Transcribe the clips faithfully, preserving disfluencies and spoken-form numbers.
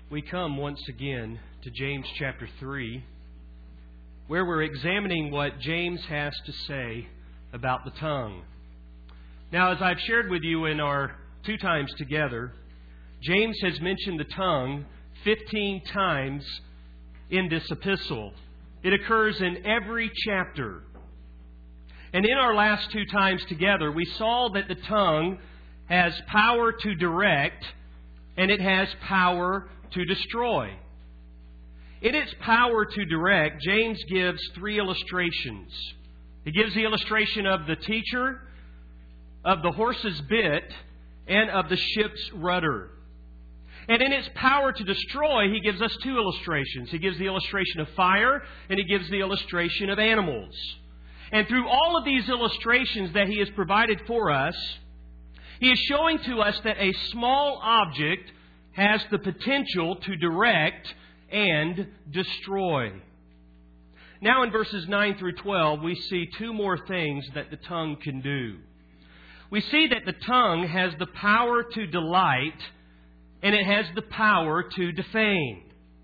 we come once again to James chapter three, where we're examining what James has to say about the tongue. Now, as I've shared with you in our two times together, James has mentioned the tongue fifteen times in this epistle. It occurs in every chapter. And in our last two times together, we saw that the tongue has power to direct and it has power to destroy. In its power to direct, James gives three illustrations. He gives the illustration of the teacher, of the horse's bit, and of the ship's rudder. And in its power to destroy, he gives us two illustrations. He gives the illustration of fire, and he gives the illustration of animals. And through all of these illustrations that he has provided for us, he is showing to us that a small object has the potential to direct and destroy. Now in verses nine through twelve, we see two more things that the tongue can do. We see that the tongue has the power to delight, and it has the power to defame.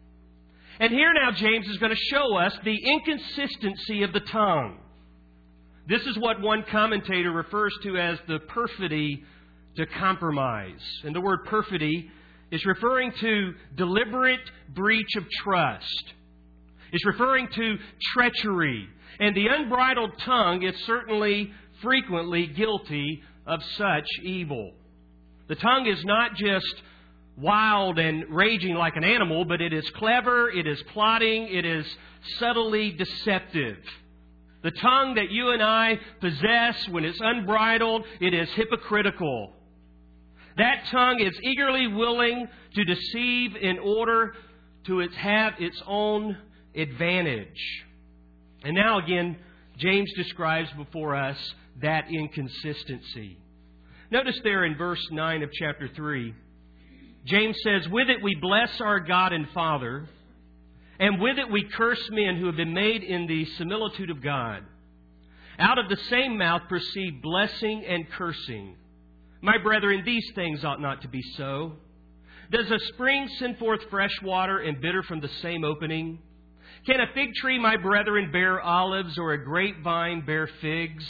And here now James is going to show us the inconsistency of the tongue. This is what one commentator refers to as the perfidy to compromise. And the word perfidy is referring to deliberate breach of trust. It's referring to treachery. And the unbridled tongue is certainly frequently guilty of such evil. The tongue is not just wild and raging like an animal, but it is clever, it is plotting, it is subtly deceptive. The tongue that you and I possess, when it's unbridled, it is hypocritical. That tongue is eagerly willing to deceive in order to its, have its own advantage. And now again, James describes before us that inconsistency. Notice there in verse nine of chapter three, James says, "With it we bless our God and Father, and with it we curse men who have been made in the similitude of God. Out of the same mouth proceed blessing and cursing. My brethren, these things ought not to be so. Does a spring send forth fresh water and bitter from the same opening? Can a fig tree, my brethren, bear olives, or a grapevine bear figs?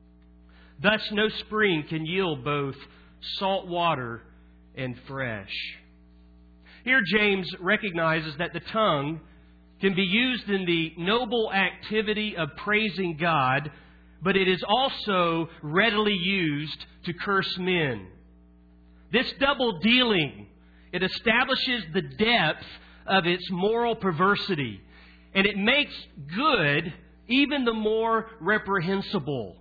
Thus no spring can yield both salt water and fresh." Here James recognizes that the tongue can be used in the noble activity of praising God, but it is also readily used to curse men. This double dealing, it establishes the depth of its moral perversity, and it makes good even the more reprehensible.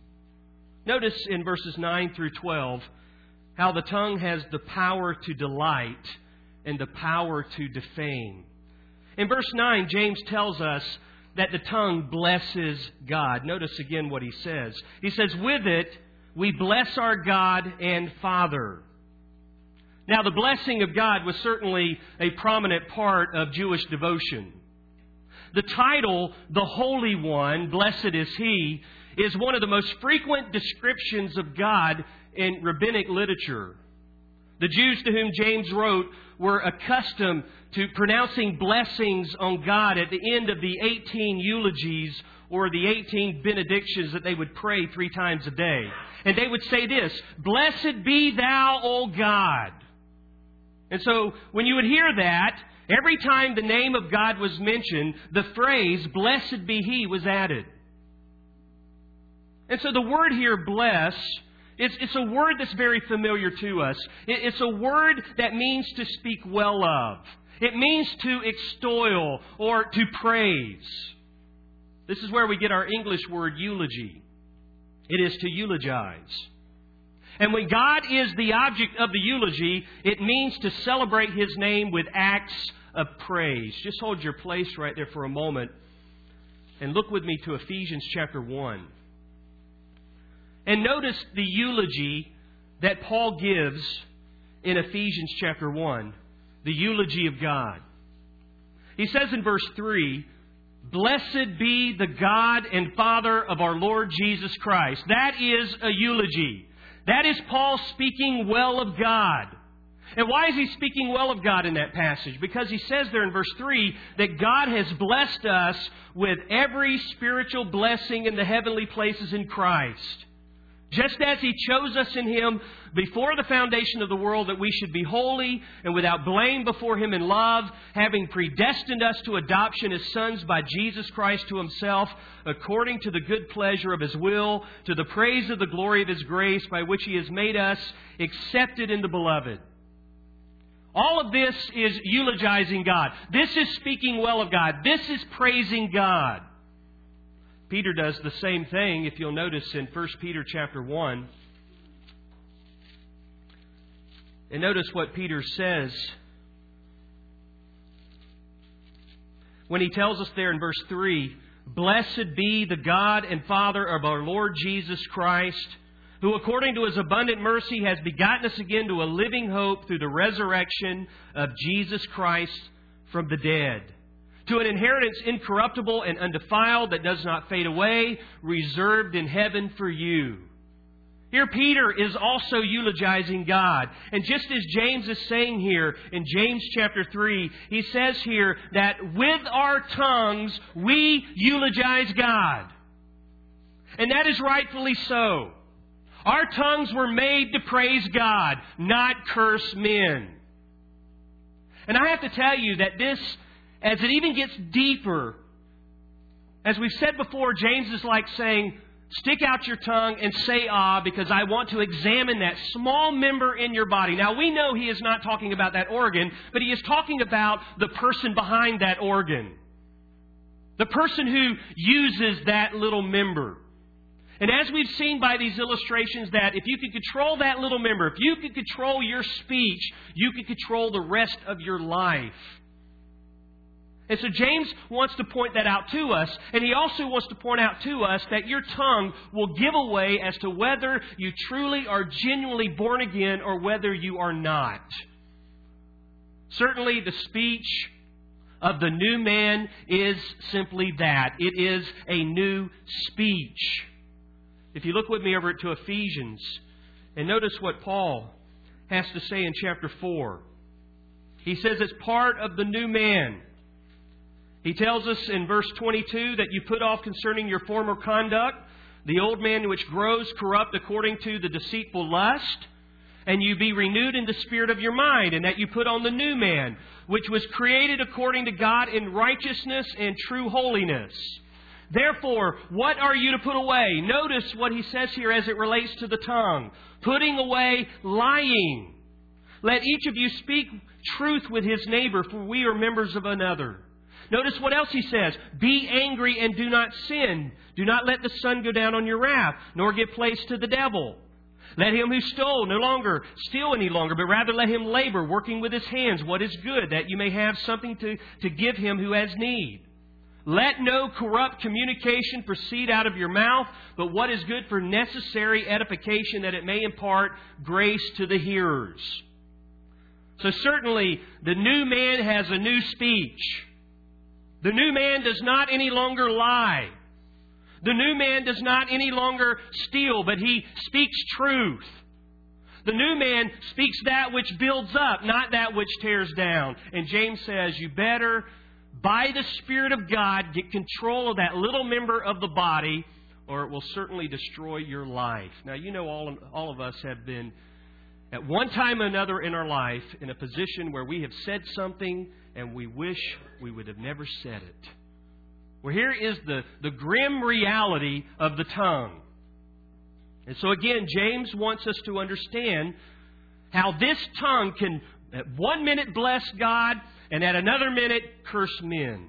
Notice in verses nine through twelve how the tongue has the power to delight and the power to defame. In verse nine, James tells us that the tongue blesses God. Notice again what he says. He says, "With it we bless our God and Father." Now, the blessing of God was certainly a prominent part of Jewish devotion. The title, the Holy One, blessed is He, is one of the most frequent descriptions of God in rabbinic literature. The Jews to whom James wrote were accustomed to pronouncing blessings on God at the end of the eighteen eulogies or the eighteen benedictions that they would pray three times a day. And they would say this, "Blessed be thou, O God." And so when you would hear that, every time the name of God was mentioned, the phrase, "Blessed be He," was added. And so the word here, bless, It's, it's a word that's very familiar to us. It, it's a word that means to speak well of. It means to extol or to praise. This is where we get our English word eulogy. It is to eulogize. And when God is the object of the eulogy, it means to celebrate His name with acts of praise. Just hold your place right there for a moment and look with me to Ephesians chapter one. And notice the eulogy that Paul gives in Ephesians chapter one. The eulogy of God. He says in verse three, "Blessed be the God and Father of our Lord Jesus Christ." That is a eulogy. That is Paul speaking well of God. And why is he speaking well of God in that passage? Because he says there in verse three that God has blessed us with every spiritual blessing in the heavenly places in Christ. Just as He chose us in Him before the foundation of the world that we should be holy and without blame before Him in love, having predestined us to adoption as sons by Jesus Christ to Himself, according to the good pleasure of His will, to the praise of the glory of His grace, by which He has made us accepted in the Beloved. All of this is eulogizing God. This is speaking well of God. This is praising God. Peter does the same thing, if you'll notice in First Peter chapter one. And notice what Peter says when he tells us there in verse three, "Blessed be the God and Father of our Lord Jesus Christ, who according to His abundant mercy has begotten us again to a living hope through the resurrection of Jesus Christ from the dead, to an inheritance incorruptible and undefiled that does not fade away, reserved in heaven for you." Here Peter is also eulogizing God. And just as James is saying here in James chapter three, he says here that with our tongues we eulogize God. And that is rightfully so. Our tongues were made to praise God, not curse men. And I have to tell you that this, as it even gets deeper, as we've said before, James is like saying, stick out your tongue and say ah, because I want to examine that small member in your body. Now, we know he is not talking about that organ, but he is talking about the person behind that organ. The person who uses that little member. And as we've seen by these illustrations, that if you could control that little member, if you could control your speech, you could control the rest of your life. And so James wants to point that out to us. And he also wants to point out to us that your tongue will give away as to whether you truly are genuinely born again or whether you are not. Certainly the speech of the new man is simply that. It is a new speech. If you look with me over to Ephesians and notice what Paul has to say in chapter four. He says it's part of the new man. He tells us in verse twenty-two that you put off concerning your former conduct the old man which grows corrupt according to the deceitful lust, and you be renewed in the spirit of your mind, and that you put on the new man, which was created according to God in righteousness and true holiness. Therefore, what are you to put away? Notice what he says here as it relates to the tongue. Putting away lying. Let each of you speak truth with his neighbor, for we are members of another. Notice what else he says. Be angry and do not sin. Do not let the sun go down on your wrath, nor give place to the devil. Let him who stole no longer steal any longer, but rather let him labor, working with his hands what is good, that you may have something to, to give him who has need. Let no corrupt communication proceed out of your mouth, but what is good for necessary edification, that it may impart grace to the hearers. So certainly, the new man has a new speech. The new man does not any longer lie. The new man does not any longer steal, but he speaks truth. The new man speaks that which builds up, not that which tears down. And James says, you better, by the Spirit of God, get control of that little member of the body, or it will certainly destroy your life. Now, you know all of, all of us have been, at one time or another in our life, in a position where we have said something and we wish we would have never said it. Well, here is the, the grim reality of the tongue. And so again, James wants us to understand how this tongue can at one minute bless God and at another minute curse men.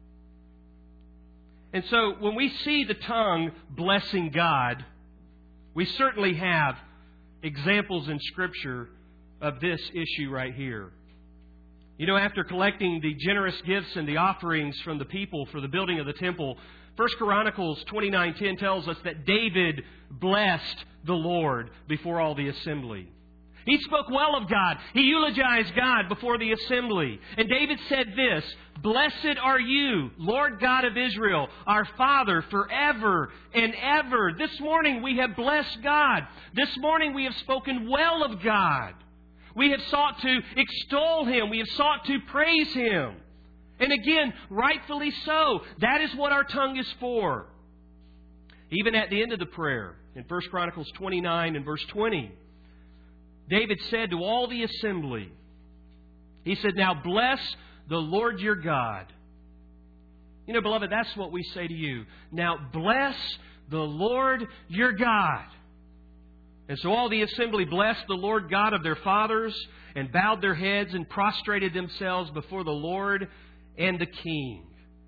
And so when we see the tongue blessing God, we certainly have examples in Scripture of this issue right here. You know, after collecting the generous gifts and the offerings from the people for the building of the temple, First Chronicles twenty-nine ten tells us that David blessed the Lord before all the assembly. He spoke well of God. He eulogized God before the assembly. And David said this, "Blessed are you, Lord God of Israel, our Father, forever and ever." This morning we have blessed God. This morning we have spoken well of God. We have sought to extol Him. We have sought to praise Him. And again, rightfully so. That is what our tongue is for. Even at the end of the prayer, in First Chronicles twenty-nine and verse twenty, David said to all the assembly, he said, "Now bless the Lord your God." You know, beloved, that's what we say to you. Now bless the Lord your God. And so all the assembly blessed the Lord God of their fathers and bowed their heads and prostrated themselves before the Lord and the King.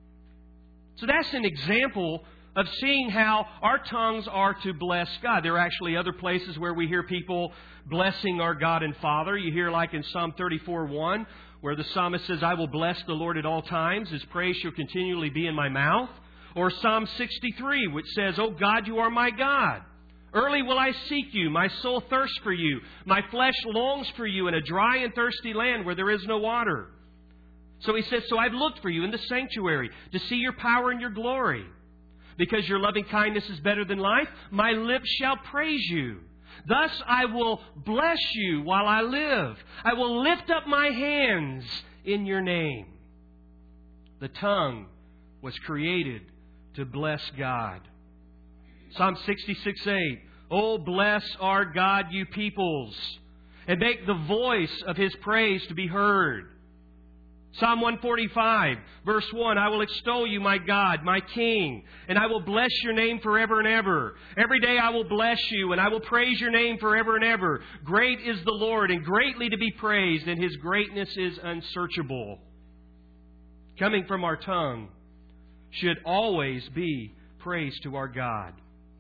So that's an example of seeing how our tongues are to bless God. There are actually other places where we hear people blessing our God and Father. You hear like in Psalm thirty-four one, where the psalmist says, "I will bless the Lord at all times. His praise shall continually be in my mouth." Or Psalm sixty-three, which says, "O God, you are my God. Early will I seek you. My soul thirsts for you. My flesh longs for you in a dry and thirsty land where there is no water." So he says, "So I've looked for you in the sanctuary to see your power and your glory. Because your loving kindness is better than life, my lips shall praise you. Thus I will bless you while I live. I will lift up my hands in your name." The tongue was created to bless God. Psalm sixty-six eight, "Oh, bless our God, you peoples, and make the voice of His praise to be heard." Psalm one forty-five, verse one, "I will extol you, my God, my King, and I will bless your name forever and ever. Every day I will bless you, and I will praise your name forever and ever. Great is the Lord, and greatly to be praised, and His greatness is unsearchable." Coming from our tongue should always be praise to our God.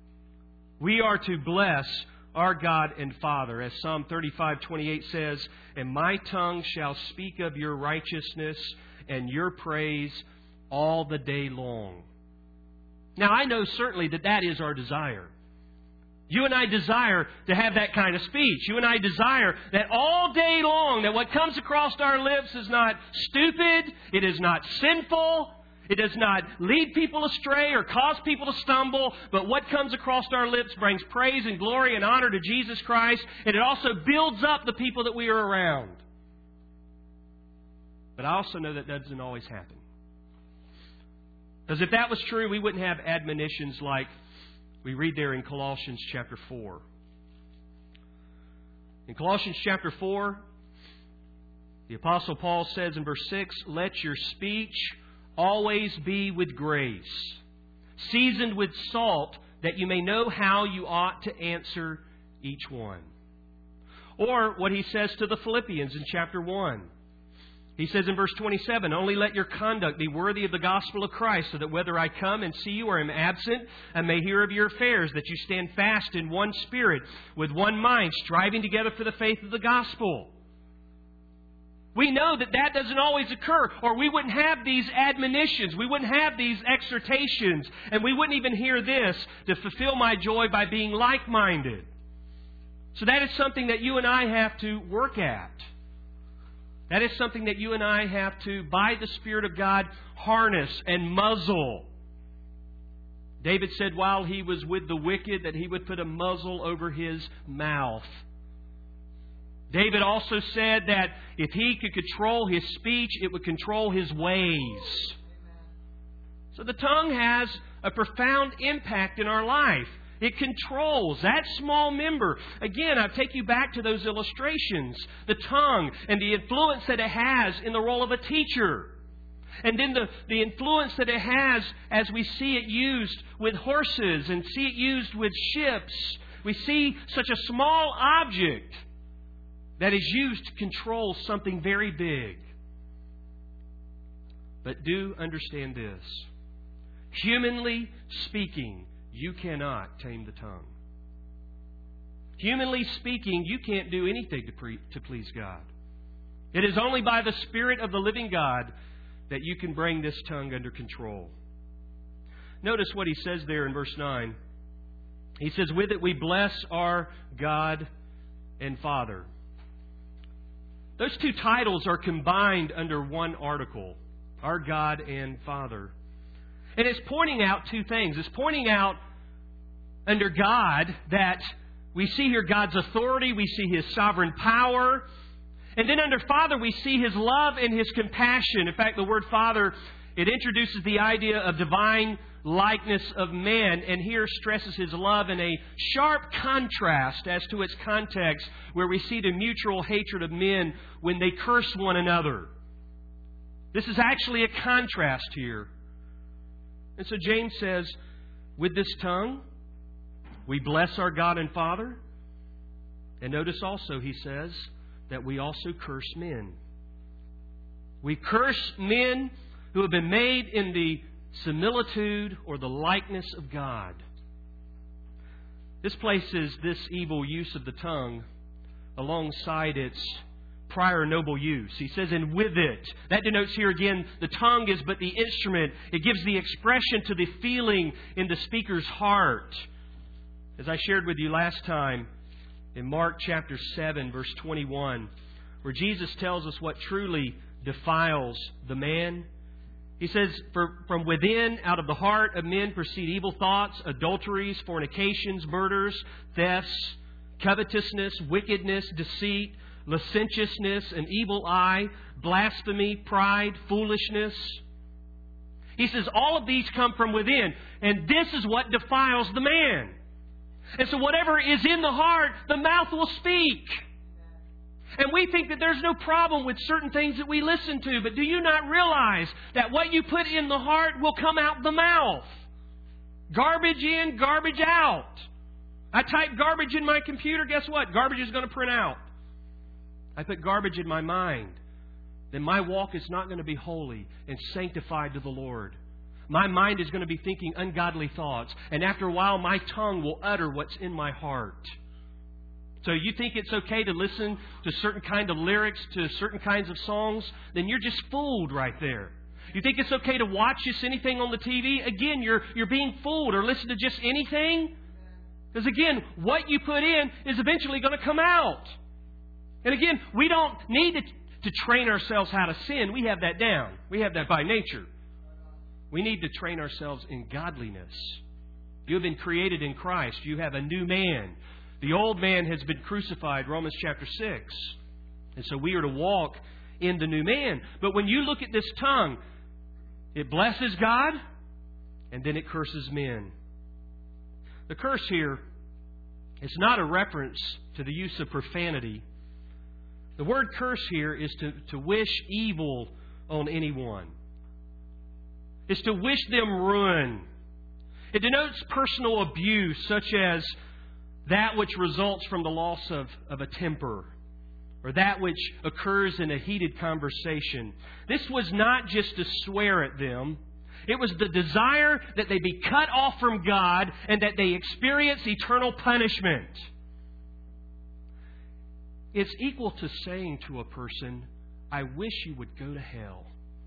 We are to bless our God and Father, as Psalm thirty-five twenty-eight says, "And my tongue shall speak of your righteousness and your praise all the day long." Now, I know certainly that that is our desire. You and I desire to have that kind of speech. You and I desire that all day long, that what comes across our lips is not stupid, it is not sinful, it does not lead people astray or cause people to stumble, but what comes across our lips brings praise and glory and honor to Jesus Christ, and it also builds up the people that we are around. But I also know that doesn't always happen. Because if that was true, we wouldn't have admonitions like we read there in Colossians chapter four. In Colossians chapter four, the Apostle Paul says in verse six, "Let your speech always be with grace, seasoned with salt, that you may know how you ought to answer each one." Or what he says to the Philippians in chapter one. He says in verse twenty-seven, "Only let your conduct be worthy of the gospel of Christ, so that whether I come and see you or am absent, I may hear of your affairs, that you stand fast in one spirit, with one mind, striving together for the faith of the gospel." We know that that doesn't always occur, or we wouldn't have these admonitions, we wouldn't have these exhortations, and we wouldn't even hear this, "to fulfill my joy by being like-minded." So that is something that you and I have to work at. That is something that you and I have to, by the Spirit of God, harness and muzzle. David said while he was with the wicked that he would put a muzzle over his mouth. David also said that if he could control his speech, it would control his ways. So the tongue has a profound impact in our life. It controls that small member. Again, I take you back to those illustrations. The tongue and the influence that it has in the role of a teacher. And then the, the influence that it has as we see it used with horses and see it used with ships. We see such a small object that is used to control something very big. But do understand this. Humanly speaking, you cannot tame the tongue. Humanly speaking, you can't do anything to, pre- to please God. It is only by the Spirit of the living God that you can bring this tongue under control. Notice what he says there in verse nine. He says, "With it we bless our God and Father." Those two titles are combined under one article, our God and Father. And it's pointing out two things. It's pointing out under God that we see here God's authority, we see His sovereign power, And then under Father, we see His love and His compassion. In fact, the word Father, it introduces the idea of divine likeness of man, and here stresses His love in a sharp contrast as to its context, where we see the mutual hatred of men when they curse one another. This is actually a contrast here. And so James says, with this tongue, we bless our God and Father. And notice also, he says, that we also curse men. We curse men who have been made in the similitude or the likeness of God. This places this evil use of the tongue alongside its prior noble use. He says, and with it. That denotes here again, the tongue is but the instrument. It gives the expression to the feeling in the speaker's heart. As I shared with you last time, in Mark chapter seven, verse twenty-one, where Jesus tells us what truly defiles the man. He says, For, from within, out of the heart of men proceed evil thoughts, adulteries, fornications, murders, thefts, covetousness, wickedness, deceit, licentiousness, an evil eye, blasphemy, pride, foolishness. He says all of these come from within, and this is what defiles the man. And so whatever is in the heart, the mouth will speak. And we think that there's no problem with certain things that we listen to, but do you not realize that what you put in the heart will come out the mouth? Garbage in, garbage out. I type garbage in my computer, guess what? Garbage is going to print out. I put garbage in my mind, then my walk is not going to be holy and sanctified to the Lord. My mind is going to be thinking ungodly thoughts, and after a while my tongue will utter what's in my heart. So you think it's okay to listen to certain kind of lyrics, to certain kinds of songs? Then you're just fooled right there. You think it's okay to watch just anything on the T V? Again, you're, you're being fooled. Or listen to just anything? Because again, what you put in is eventually going to come out. And again, we don't need to, to train ourselves how to sin. We have that down. We have that by nature. We need to train ourselves in godliness. You have been created in Christ. You have a new man. The old man has been crucified, Romans chapter six. And so we are to walk in the new man. But when you look at this tongue, it blesses God and then it curses men. The curse here is not a reference to the use of profanity. The word curse here is to, to wish evil on anyone. It's to wish them ruin. It denotes personal abuse, such as that which results from the loss of, of a temper, or that which occurs in a heated conversation. This was not just to swear at them. It was the desire that they be cut off from God and that they experience eternal punishment. It's equal to saying to a person, I wish you would go to hell.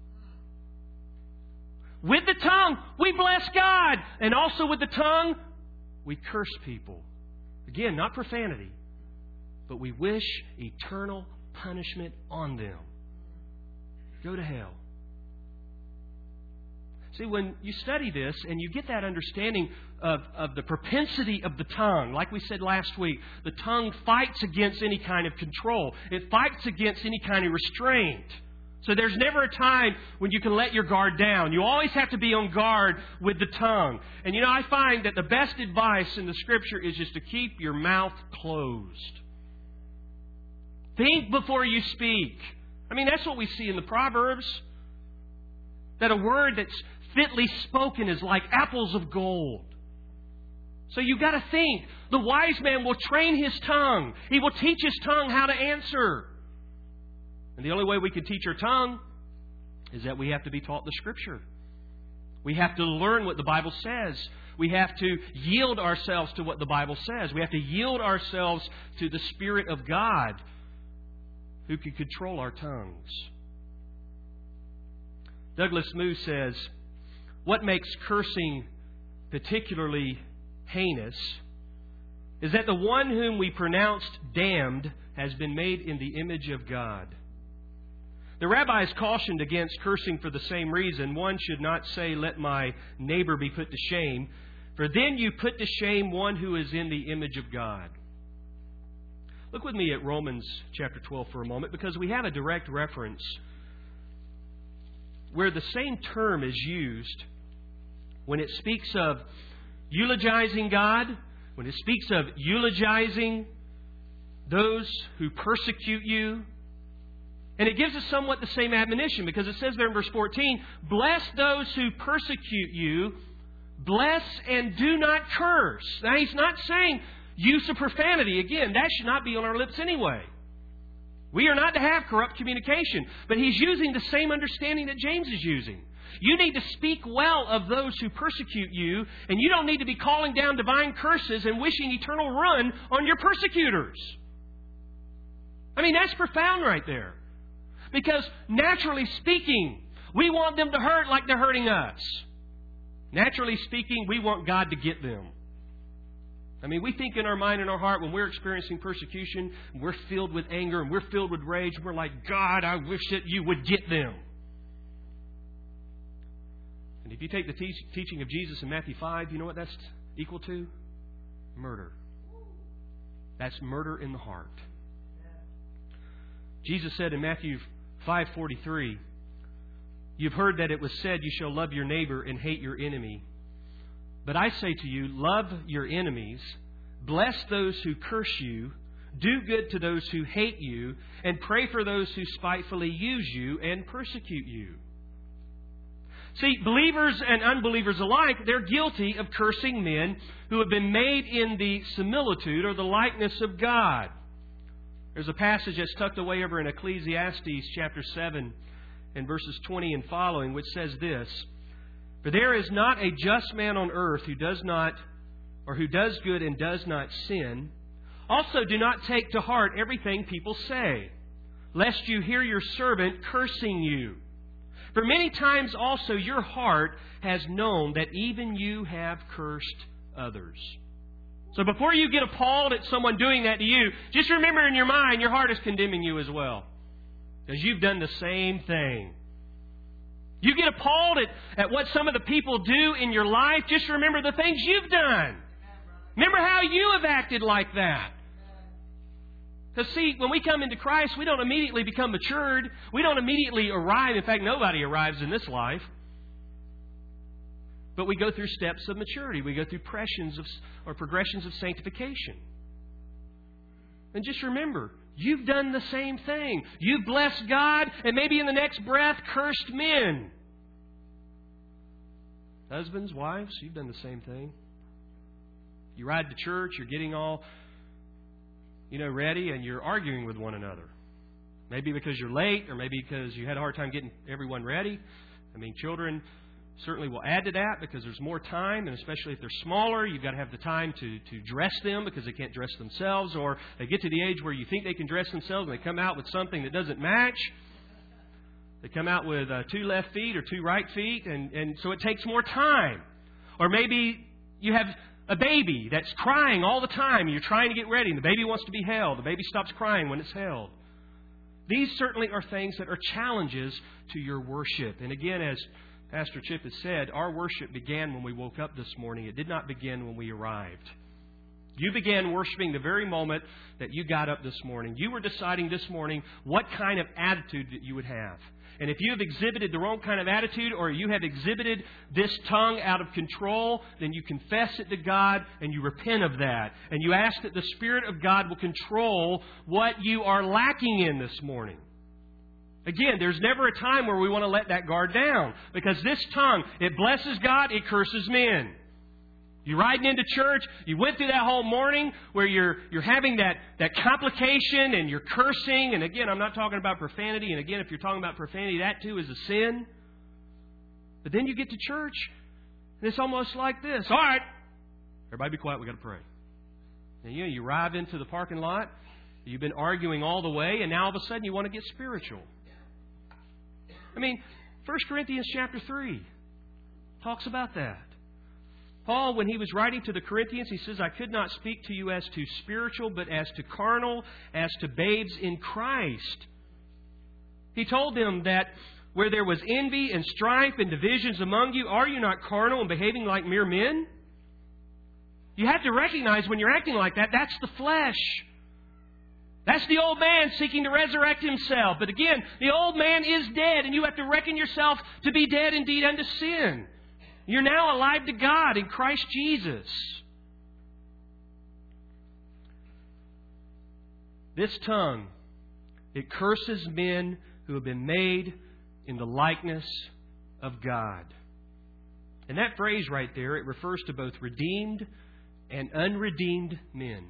With the tongue, we bless God. And also with the tongue, we curse people. Again, not profanity, but we wish eternal punishment on them. Go to hell. See, when you study this and you get that understanding of, of the propensity of the tongue, like we said last week, the tongue fights against any kind of control. It fights against any kind of restraint. So there's never a time when you can let your guard down. You always have to be on guard with the tongue. And you know, I find that the best advice in the Scripture is just to keep your mouth closed. Think before you speak. I mean, that's what we see in the Proverbs. That a word that's fitly spoken is like apples of gold. So you've got to think. The wise man will train his tongue. He will teach his tongue how to answer. And the only way we can teach our tongue is that we have to be taught the Scripture. We have to learn what the Bible says. We have to yield ourselves to what the Bible says. We have to yield ourselves to the Spirit of God who can control our tongues. Douglas Moo says, what makes cursing particularly heinous is that the one whom we pronounced damned has been made in the image of God. The rabbis cautioned against cursing for the same reason. One should not say, let my neighbor be put to shame, for then you put to shame one who is in the image of God. Look with me at Romans chapter twelve for a moment, because we have a direct reference where the same term is used when it speaks of eulogizing God, when it speaks of eulogizing those who persecute you. And it gives us somewhat the same admonition, because it says there in verse fourteen, bless those who persecute you, bless and do not curse. Now, He's not saying use of profanity. Again, that should not be on our lips anyway. We are not to have corrupt communication. But He's using the same understanding that James is using. You need to speak well of those who persecute you, and you don't need to be calling down divine curses and wishing eternal ruin on your persecutors. I mean, that's profound right there. Because naturally speaking, we want them to hurt like they're hurting us. Naturally speaking, we want God to get them. I mean, we think in our mind and our heart when we're experiencing persecution, we're filled with anger and we're filled with rage. We're like, God, I wish that you would get them. And if you take the te- teaching of Jesus in Matthew five, you know what that's equal to? Murder. That's murder in the heart. Jesus said in Matthew five forty-three, you've heard that it was said, you shall love your neighbor and hate your enemy. But I say to you, love your enemies, bless those who curse you, do good to those who hate you, and pray for those who spitefully use you and persecute you. See, believers and unbelievers alike, they're guilty of cursing men who have been made in the similitude or the likeness of God. There's a passage that's tucked away over in Ecclesiastes chapter seven and verses twenty and following, which says this, for there is not a just man on earth who does not, or who does good and does not sin. Also do not take to heart everything people say, lest you hear your servant cursing you. For many times also your heart has known that even you have cursed others. So before you get appalled at someone doing that to you, just remember in your mind, your heart is condemning you as well. Because you've done the same thing. You get appalled at, at what some of the people do in your life, just remember the things you've done. Remember how you have acted like that. Because see, when we come into Christ, we don't immediately become matured. We don't immediately arrive. In fact, nobody arrives in this life. But we go through steps of maturity. We go through progressions of, or progressions of sanctification. And just remember, you've done the same thing. You've blessed God, and maybe in the next breath, cursed men. Husbands, wives, you've done the same thing. You ride to church, you're getting all, you know, ready, and you're arguing with one another. Maybe because you're late, or maybe because you had a hard time getting everyone ready. I mean, children certainly will add to that because there's more time, and especially if they're smaller, you've got to have the time to, to dress them because they can't dress themselves, or they get to the age where you think they can dress themselves and they come out with something that doesn't match. They come out with uh, two left feet or two right feet, and, and so it takes more time. Or maybe you have a baby that's crying all the time, and you're trying to get ready, and the baby wants to be held. The baby stops crying when it's held. These certainly are things that are challenges to your worship. And again, as Pastor Chip has said, our worship began when we woke up this morning. It did not begin when we arrived. You began worshiping the very moment that you got up this morning. You were deciding this morning what kind of attitude that you would have. And if you have exhibited the wrong kind of attitude, or you have exhibited this tongue out of control, then you confess it to God and you repent of that. And you ask that the Spirit of God will control what you are lacking in this morning. Again, there's never a time where we want to let that guard down. Because this tongue, it blesses God, it curses men. You're riding into church, you went through that whole morning where you're you're having that, that complication and you're cursing. And again, I'm not talking about profanity. And again, if you're talking about profanity, that too is a sin. But then you get to church, and it's almost like this. All right, everybody be quiet, we've got to pray. And you know, you arrive into the parking lot, you've been arguing all the way, and now all of a sudden you want to get spiritual. I mean, First Corinthians chapter three talks about that. Paul, when he was writing to the Corinthians, he says, I could not speak to you as to spiritual, but as to carnal, as to babes in Christ. He told them that where there was envy and strife and divisions among you, are you not carnal and behaving like mere men? You have to recognize when you're acting like that, that's the flesh. That's the old man seeking to resurrect himself. But again, the old man is dead, and you have to reckon yourself to be dead indeed unto sin. You're now alive to God in Christ Jesus. This tongue, it curses men who have been made in the likeness of God. And that phrase right there, it refers to both redeemed and unredeemed men,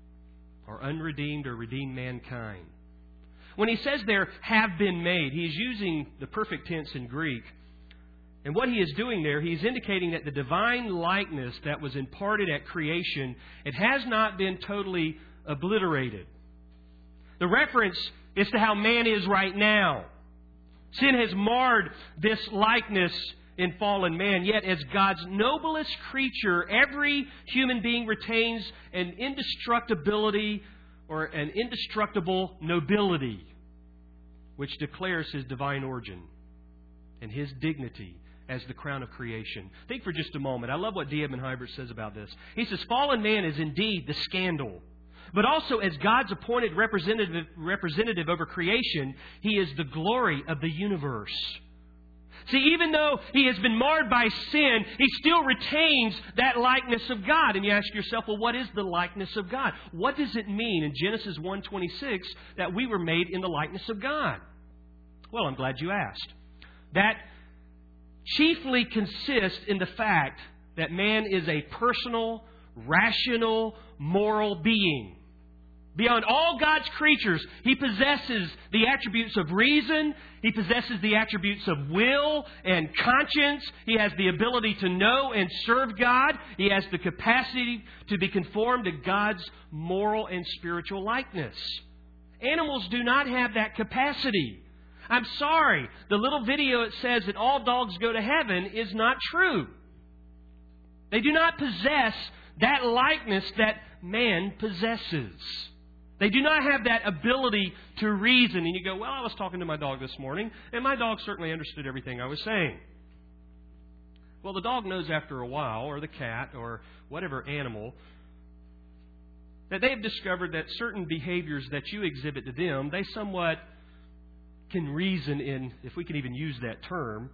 or unredeemed or redeemed mankind. When he says there, have been made, he is using the perfect tense in Greek. And what he is doing there, he is indicating that the divine likeness that was imparted at creation, it has not been totally obliterated. The reference is to how man is right now. Sin has marred this likeness in fallen man. Yet as God's noblest creature, every human being retains an indestructibility or an indestructible nobility, which declares his divine origin and his dignity as the crown of creation. Think for just a moment. I love what D. Edmond Hybert says about this. He says, fallen man is indeed the scandal, but also as God's appointed representative, representative over creation, he is the glory of the universe. See, even though he has been marred by sin, he still retains that likeness of God. And you ask yourself, well, what is the likeness of God? What does it mean in Genesis one twenty-six that we were made in the likeness of God? Well, I'm glad you asked. That chiefly consists in the fact that man is a personal, rational, moral being. Beyond all God's creatures, he possesses the attributes of reason. He possesses the attributes of will and conscience. He has the ability to know and serve God. He has the capacity to be conformed to God's moral and spiritual likeness. Animals do not have that capacity. I'm sorry, the little video that says that all dogs go to heaven is not true. They do not possess that likeness that man possesses. They do not have that ability to reason. And you go, well, I was talking to my dog this morning, and my dog certainly understood everything I was saying. Well, the dog knows after a while, or the cat, or whatever animal, that they have discovered that certain behaviors that you exhibit to them, they somewhat can reason in, if we can even use that term,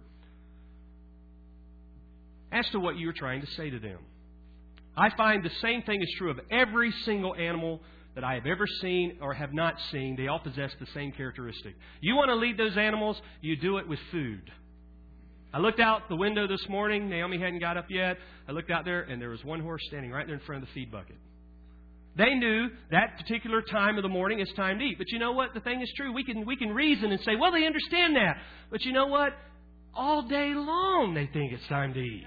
as to what you're trying to say to them. I find the same thing is true of every single animal that I have ever seen or have not seen. They all possess the same characteristic. You want to lead those animals, you do it with food. I looked out the window this morning. Naomi hadn't got up yet. I looked out there, and there was one horse standing right there in front of the feed bucket. They knew that particular time of the morning is time to eat. But you know what? The thing is true. We can, we can reason and say, well, they understand that. But you know what? All day long they think it's time to eat.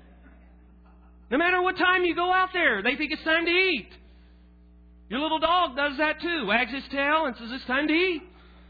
No matter what time you go out there, they think it's time to eat. Your little dog does that too. Wags his tail and says it's time to eat.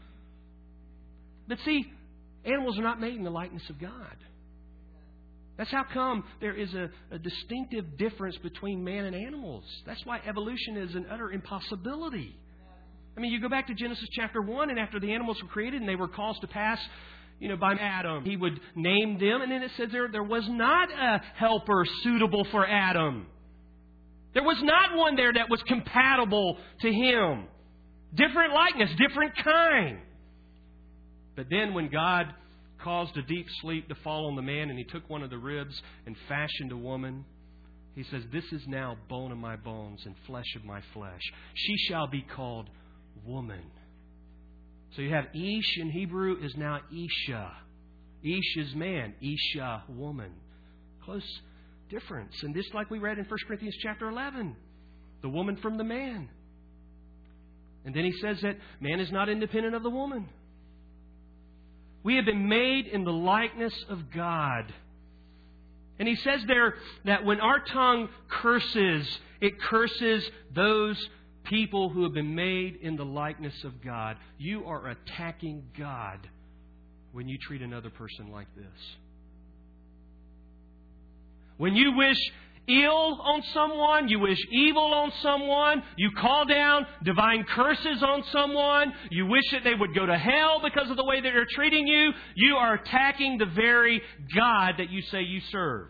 But see, animals are not made in the likeness of God. That's how come there is a, a distinctive difference between man and animals. That's why evolution is an utter impossibility. I mean, you go back to Genesis chapter one, and after the animals were created and they were caused to pass, you know, by Adam, he would name them, and then it says there, there was not a helper suitable for Adam. There was not one there that was compatible to him. Different likeness, different kind. But then when God caused a deep sleep to fall on the man, and he took one of the ribs and fashioned a woman, he says, this is now bone of my bones and flesh of my flesh. She shall be called woman. So you have Ish in Hebrew is now Isha. Ish is man, Isha, woman. Close difference. And just like we read in First Corinthians chapter eleven, the woman from the man. And then he says that man is not independent of the woman. We have been made in the likeness of God. And he says there that when our tongue curses, it curses those people who have been made in the likeness of God. You are attacking God when you treat another person like this. When you wish ill on someone, you wish evil on someone, you call down divine curses on someone, you wish that they would go to hell because of the way that they're treating you, you are attacking the very God that you say you serve.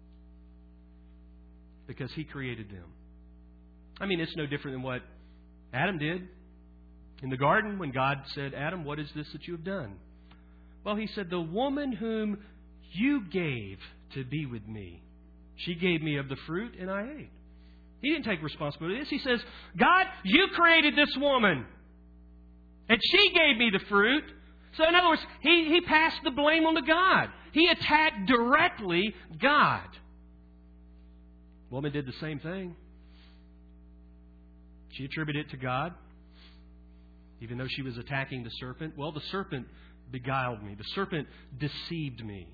Because He created them. I mean, it's no different than what Adam did. In the garden, when God said, Adam, what is this that you have done? Well, He said, the woman whom you gave to be with me, she gave me of the fruit and I ate. He didn't take responsibility for this. He says, God, you created this woman. And she gave me the fruit. So in other words, he, he passed the blame on to God. He attacked directly God. Woman did the same thing. She attributed it to God, even though she was attacking the serpent. Well, the serpent beguiled me. The serpent deceived me.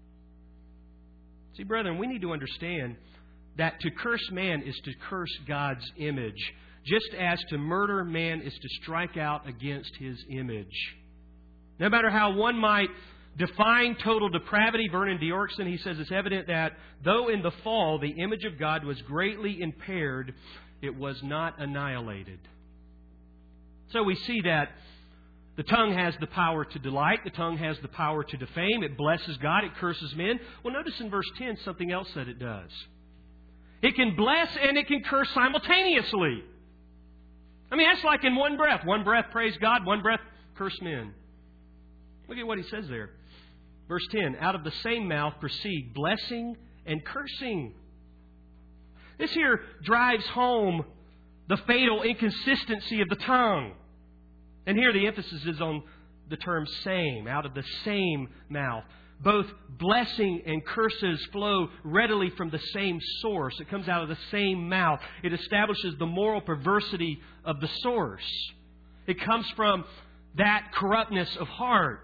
See, brethren, we need to understand that to curse man is to curse God's image, just as to murder man is to strike out against His image. No matter how one might define total depravity, Vernon Diorkson, he says it's evident that though in the fall the image of God was greatly impaired, it was not annihilated. So we see that the tongue has the power to delight. The tongue has the power to defame. It blesses God. It curses men. Well, notice in verse ten something else that it does. It can bless and it can curse simultaneously. I mean, that's like in one breath. One breath praise God, one breath curse men. Look at what he says there. Verse ten, out of the same mouth proceed blessing and cursing. This here drives home the fatal inconsistency of the tongue. And here the emphasis is on the term same, out of the same mouth. Both blessing and curses flow readily from the same source. It comes out of the same mouth. It establishes the moral perversity of the source. It comes from that corruptness of heart.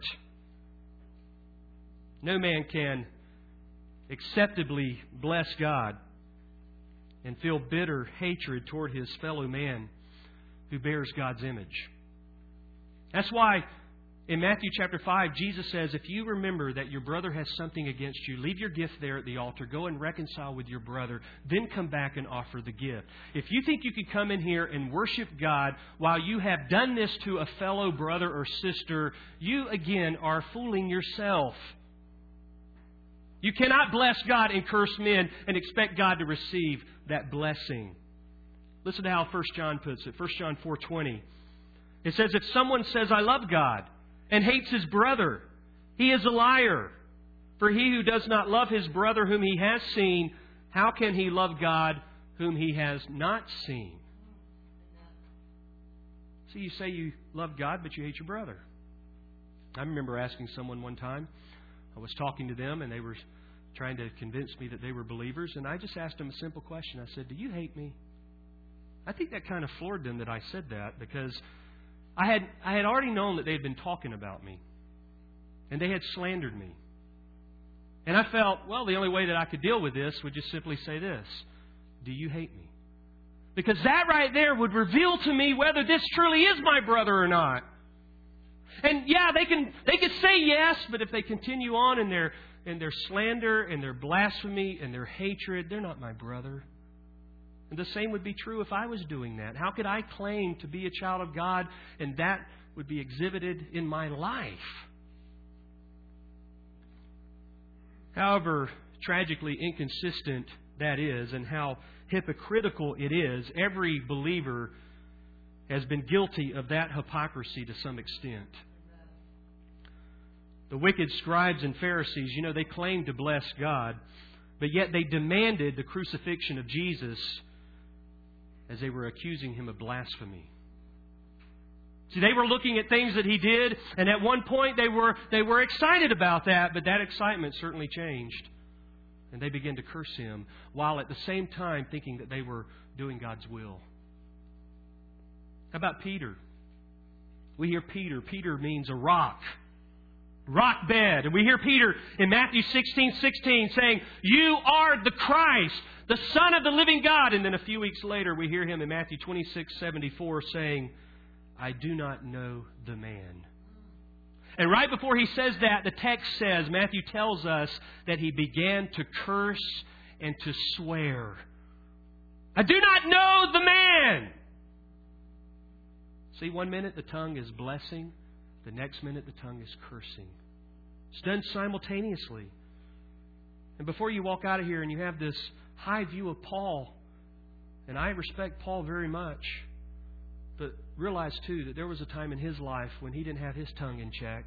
No man can acceptably bless God and feel bitter hatred toward his fellow man who bears God's image. That's why in Matthew chapter five, Jesus says, if you remember that your brother has something against you, leave your gift there at the altar. Go and reconcile with your brother. Then come back and offer the gift. If you think you could come in here and worship God while you have done this to a fellow brother or sister, you again are fooling yourself. You cannot bless God and curse men and expect God to receive that blessing. Listen to how First John puts it. First John four twenty. It says, if someone says, I love God, and hates his brother, he is a liar. For he who does not love his brother whom he has seen, how can he love God whom he has not seen? See, you say you love God, but you hate your brother. I remember asking someone one time, I was talking to them, and they were trying to convince me that they were believers, and I just asked them a simple question. I said, do you hate me? I think that kind of floored them that I said that, because I had I had already known that they had been talking about me. And they had slandered me. And I felt, well, the only way that I could deal with this would just simply say this. Do you hate me? Because that right there would reveal to me whether this truly is my brother or not. And yeah, they can they can say yes, but if they continue on in their in their slander and their blasphemy and their hatred, they're not my brother. And the same would be true if I was doing that. How could I claim to be a child of God and that would be exhibited in my life? However tragically inconsistent that is and how hypocritical it is, every believer has been guilty of that hypocrisy to some extent. The wicked scribes and Pharisees, you know, they claimed to bless God, but yet they demanded the crucifixion of Jesus as they were accusing Him of blasphemy. See, they were looking at things that He did, and at one point they were they were excited about that, but that excitement certainly changed. And they began to curse Him, while at the same time thinking that they were doing God's will. How about Peter? We hear Peter. Peter means a rock. Rock bed. And we hear Peter in Matthew sixteen sixteen saying, you are the Christ, the Son of the living God. And then a few weeks later we hear Him in Matthew twenty-six seventy-four saying, I do not know the man. And right before He says that, the text says, Matthew tells us that He began to curse and to swear. I do not know the man. See, one minute the tongue is blessing. The next minute the tongue is cursing. It's done simultaneously. And before you walk out of here and you have this high view of Paul, and I respect Paul very much, But realize, too, that there was a time in his life when he didn't have his tongue in check.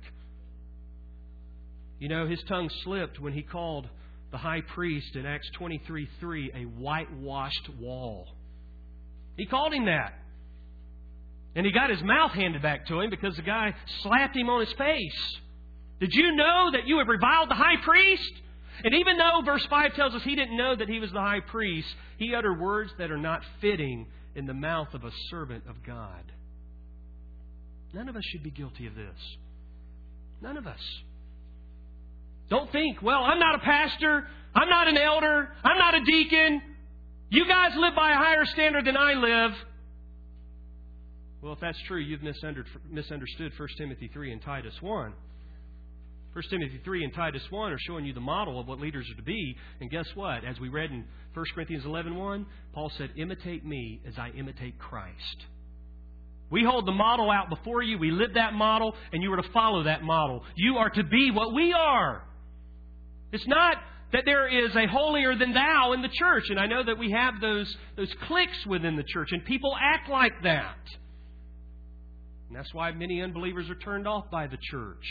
You know, his tongue slipped when he called the high priest in Acts twenty-three three a whitewashed wall. He called him that. And he got his mouth handed back to him because the guy slapped him on his face. Did you know that you have reviled the high priest? And even though verse five tells us he didn't know that he was the high priest, he uttered words that are not fitting in the mouth of a servant of God. None of us should be guilty of this. None of us. Don't think, well, I'm not a pastor. I'm not an elder. I'm not a deacon. You guys live by a higher standard than I live. Well, if that's true, you've misunderstood First Timothy three and Titus one. First Timothy three and Titus one are showing you the model of what leaders are to be. And guess what? As we read in First Corinthians eleven one, Paul said, imitate me as I imitate Christ. We hold the model out before you. We live that model, and you are to follow that model. You are to be what we are. It's not that there is a holier than thou in the church. And I know that we have those, those cliques within the church, and people act like that. And that's why many unbelievers are turned off by the church.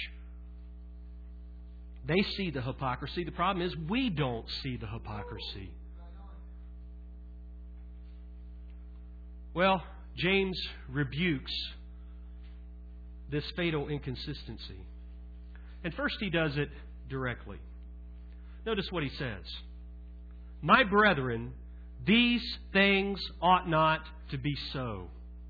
They see the hypocrisy. The problem is we don't see the hypocrisy. Well, James rebukes this fatal inconsistency. And first he does it directly. Notice what he says. My brethren, these things ought not to be so.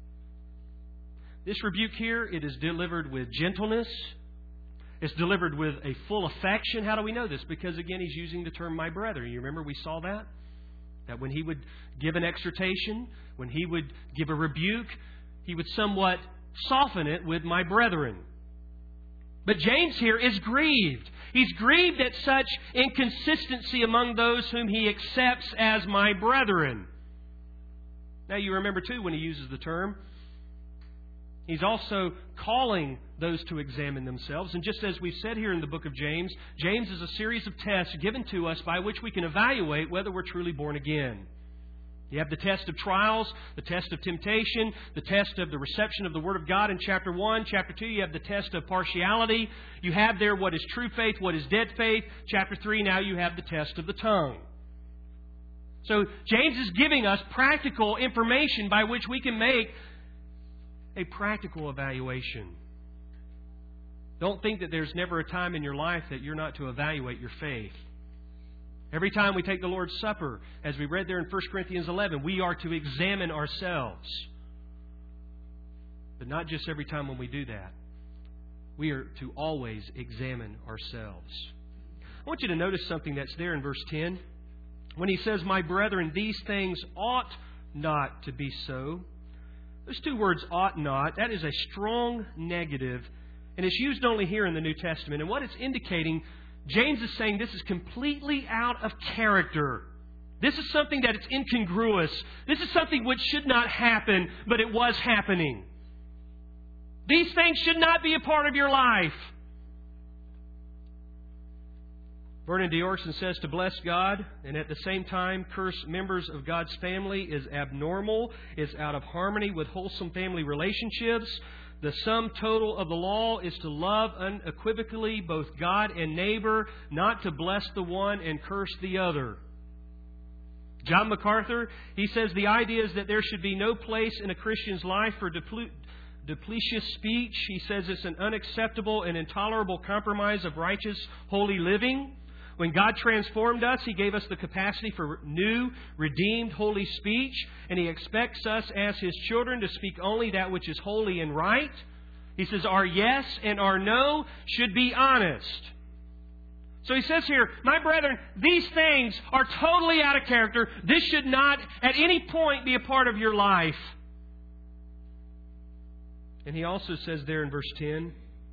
This rebuke here, it is delivered with gentleness. It's delivered with a full affection. How do we know this? Because, again, he's using the term my brethren. You remember we saw that? That when he would give an exhortation, when he would give a rebuke, he would somewhat soften it with my brethren. But James here is grieved. He's grieved at such inconsistency among those whom he accepts as my brethren. Now you remember too when he uses the term, he's also calling those to examine themselves. And just as we've said here in the book of James, James is a series of tests given to us by which we can evaluate whether we're truly born again. You have the test of trials, the test of temptation, the test of the reception of the Word of God in chapter one. Chapter two, you have the test of partiality. You have there what is true faith, what is dead faith. Chapter three, now you have the test of the tongue. So James is giving us practical information by which we can make a practical evaluation. Don't think that there's never a time in your life that you're not to evaluate your faith. Every time we take the Lord's Supper, as we read there in First Corinthians eleven, we are to examine ourselves. But not just every time when we do that. We are to always examine ourselves. I want you to notice something that's there in verse ten. When he says, my brethren, these things ought not to be so. Those two words, ought not, that is a strong negative. And it's used only here in the New Testament. And what it's indicating, James is saying this is completely out of character. This is something that is incongruous. This is something which should not happen, but it was happening. These things should not be a part of your life. Vernon Diorson says to bless God and at the same time curse members of God's family is abnormal, is out of harmony with wholesome family relationships. The sum total of the law is to love unequivocally both God and neighbor, not to bless the one and curse the other. John MacArthur, he says the idea is that there should be no place in a Christian's life for depl- duplicitous speech. He says it's an unacceptable and intolerable compromise of righteous, holy living. When God transformed us, He gave us the capacity for new, redeemed, holy speech. And He expects us as His children to speak only that which is holy and right. He says our yes and our no should be honest. So he says here, my brethren, these things are totally out of character. This should not at any point be a part of your life. And he also says there in verse ten,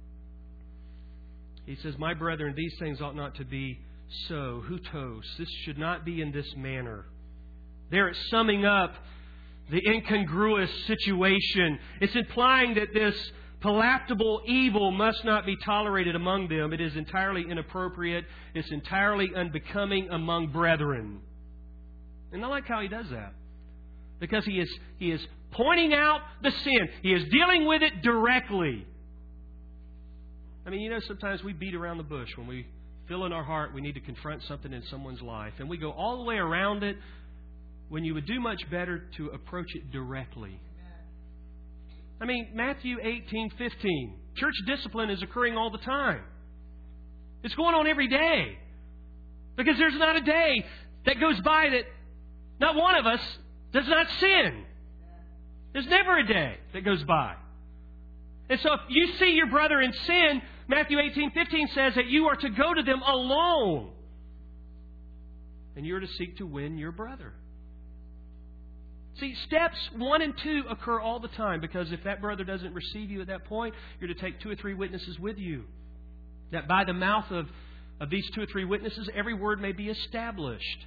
he says, my brethren, these things ought not to be so, hutos. This should not be in this manner. There it's summing up the incongruous situation. It's implying that this palatable evil must not be tolerated among them. It is entirely inappropriate. It's entirely unbecoming among brethren. And I like how he does that. Because he is, he is pointing out the sin. He is dealing with it directly. I mean, you know, sometimes we beat around the bush when we feel in our heart we need to confront something in someone's life. And we go all the way around it when you would do much better to approach it directly. I mean, Matthew eighteen fifteen. Church discipline is occurring all the time. It's going on every day. Because there's not a day that goes by that not one of us does not sin. There's never a day that goes by. And so if you see your brother in sin, Matthew eighteen fifteen says that you are to go to them alone. And you're to seek to win your brother. See, steps one and two occur all the time, because if that brother doesn't receive you at that point, you're to take two or three witnesses with you. That by the mouth of, of these two or three witnesses, every word may be established.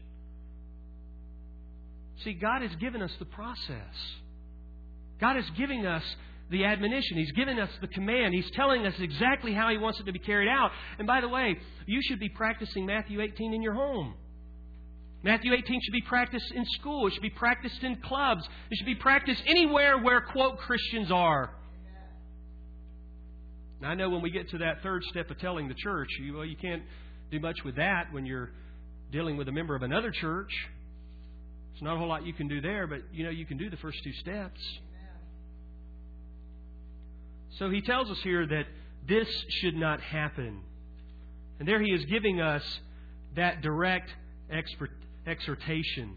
See, God has given us the process. God is giving us the admonition. He's giving us the command. He's telling us exactly how He wants it to be carried out. And by the way, you should be practicing Matthew eighteen in your home. Matthew eighteen should be practiced in school. It should be practiced in clubs. It should be practiced anywhere where, quote, Christians are. Now, I know when we get to that third step of telling the church, you, well, you can't do much with that when you're dealing with a member of another church. There's not a whole lot you can do there, but, you know, you can do the first two steps. So he tells us here that this should not happen. And there he is giving us that direct expert, exhortation.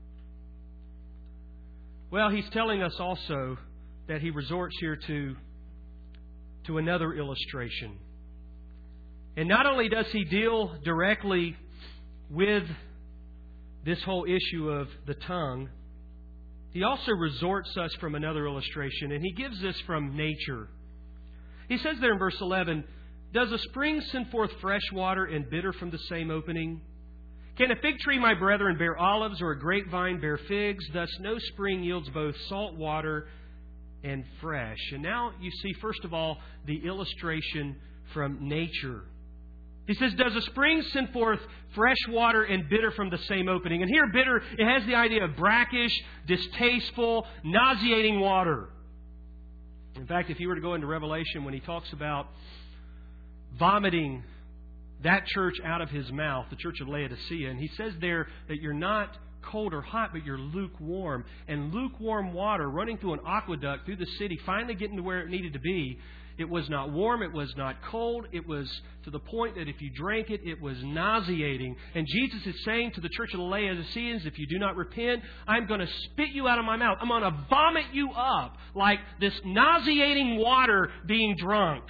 Well, he's telling us also that he resorts here to, to another illustration. And not only does he deal directly with this whole issue of the tongue, he also resorts us from another illustration, and he gives this from nature. He says there in verse eleven, "Does a spring send forth fresh water and bitter from the same opening? Can a fig tree, my brethren, bear olives, or a grapevine bear figs? Thus no spring yields both salt water and fresh." And now you see, first of all, the illustration from nature. He says, does a spring send forth fresh water and bitter from the same opening? And here, bitter, it has the idea of brackish, distasteful, nauseating water. In fact, if you were to go into Revelation, when he talks about vomiting that church out of his mouth, the church of Laodicea, and he says there that you're not cold or hot, but you're lukewarm. And lukewarm water running through an aqueduct through the city, finally getting to where it needed to be, it was not warm, it was not cold, it was to the point that if you drank it, it was nauseating. And Jesus is saying to the church of the Laodiceans, if you do not repent, I'm going to spit you out of my mouth. I'm going to vomit you up like this nauseating water being drunk.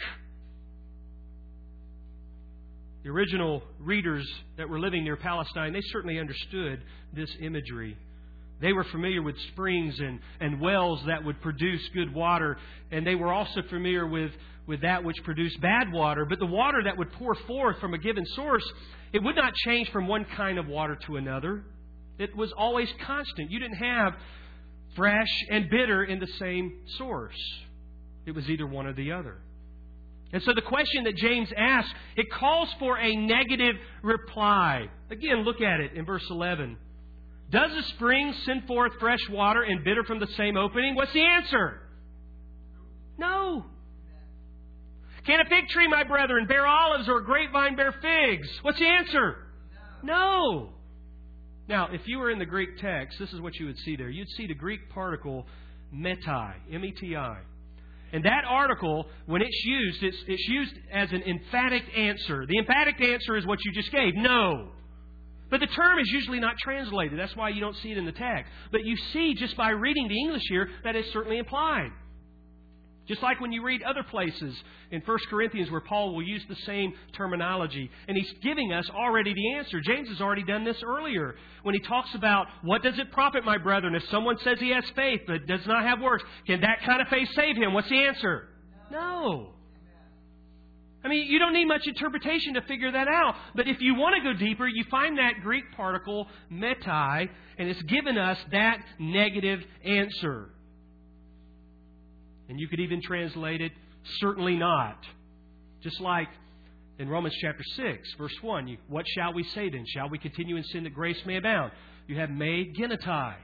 The original readers that were living near Palestine, they certainly understood this imagery. They were familiar with springs and, and wells that would produce good water. And they were also familiar with, with that which produced bad water. But the water that would pour forth from a given source, it would not change from one kind of water to another. It was always constant. You didn't have fresh and bitter in the same source. It was either one or the other. And so the question that James asks, it calls for a negative reply. Again, look at it in verse eleven. Does a spring send forth fresh water and bitter from the same opening? What's the answer? No. Can a fig tree, my brethren, bear olives, or a grapevine bear figs? What's the answer? No. No. Now, if you were in the Greek text, this is what you would see there. You'd see the Greek particle metai, M E T I. And that article, when it's used, it's, it's used as an emphatic answer. The emphatic answer is what you just gave. No. But the term is usually not translated. That's why you don't see it in the text. But you see, just by reading the English here, that is certainly implied. Just like when you read other places in First Corinthians where Paul will use the same terminology. And he's giving us already the answer. James has already done this earlier when he talks about, what does it profit, my brethren, if someone says he has faith but does not have works? Can that kind of faith save him? What's the answer? No. I mean, you don't need much interpretation to figure that out. But if you want to go deeper, you find that Greek particle, metai, and it's given us that negative answer. And you could even translate it, certainly not. Just like in Romans chapter six, verse one, you, what shall we say then? Shall we continue in sin that grace may abound? You have me genetai.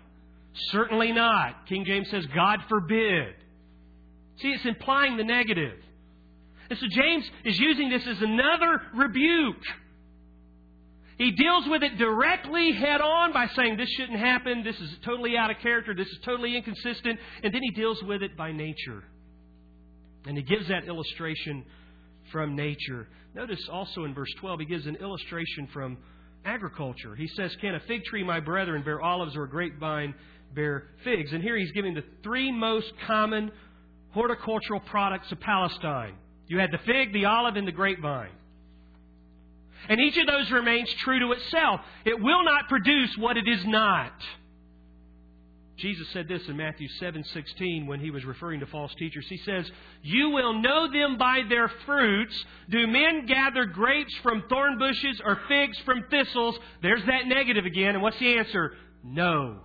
Certainly not. King James says, God forbid. See, it's implying the negative. And so James is using this as another rebuke. He deals with it directly head on by saying this shouldn't happen, this is totally out of character, this is totally inconsistent, and then he deals with it by nature. And he gives that illustration from nature. Notice also in verse twelve, he gives an illustration from agriculture. He says, can a fig tree, my brethren, bear olives, or a grapevine bear figs? And here he's giving the three most common horticultural products of Palestine. You had the fig, the olive, and the grapevine. And each of those remains true to itself. It will not produce what it is not. Jesus said this in Matthew seven sixteen when He was referring to false teachers. He says, you will know them by their fruits. Do men gather grapes from thorn bushes or figs from thistles? There's that negative again. And what's the answer? No.